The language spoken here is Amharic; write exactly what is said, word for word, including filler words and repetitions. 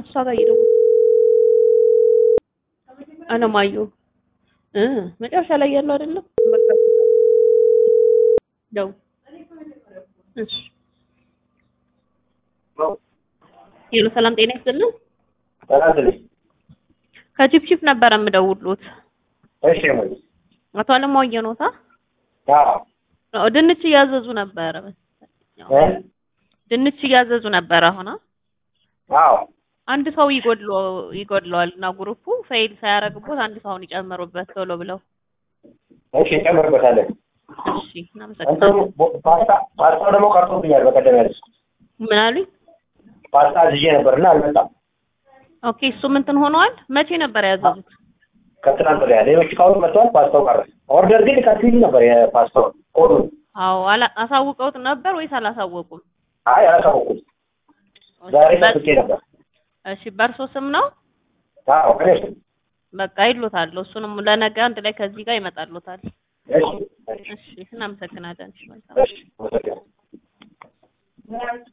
እሷ ጋር እየደወልኩ አለማዩ እ መጨረሻ ላይ ያለው አይደለም በቃ ደው እሺ ሄሎ ሰላም ጤና ይስጥልኝ ታላልኝ ከቺፕቺፕ ነበር የምደውሉት እሺ ማለት አቶ አለማዩ ነውታ አዎ ድንች እያዘዙ ነበር እ ድንች እያዘዙ ነበር አሁን አዎ አንድ ሰው ይጎድሎ ይጎድለዋልና ግሩፑ ፌል ሳያረግቦት አንድ ሰውን ይጨምሩበት ቶሎ ብለው እሺ ጨምርበታለን እሺ እናመሰግናለን ፓስታ ፓስታ ደግሞ ቀርቶብኛል በቀደም ያለሽ ምን አሉኝ ፓስታ ይዤ ነበርና አልመጣም ኦኬ እሱ ምን እንትን ሆነዋል መቼ ነበር ያዘዙት ከትናንት ወዲያ ሌሎች ካሁን መጥቷል ፓስታው ቀረ ኦርደር ግን ከፊል ነበር የፓስታው ኮዱ አዎ አላ አሳውቀውት ነበር ወይስ አላሳወቁም አይ አላሳወቁም ዛሬ ተጥቄ ነበር እሺ በርሶ ስም ነው አዎ ከነሽ በቃ ይሉታል እሱንም ለነገ አንድ ላይ ከዚህ ጋር ይመጣሉታል እሺ እሺ እናመሰግናለን እሺ እሺ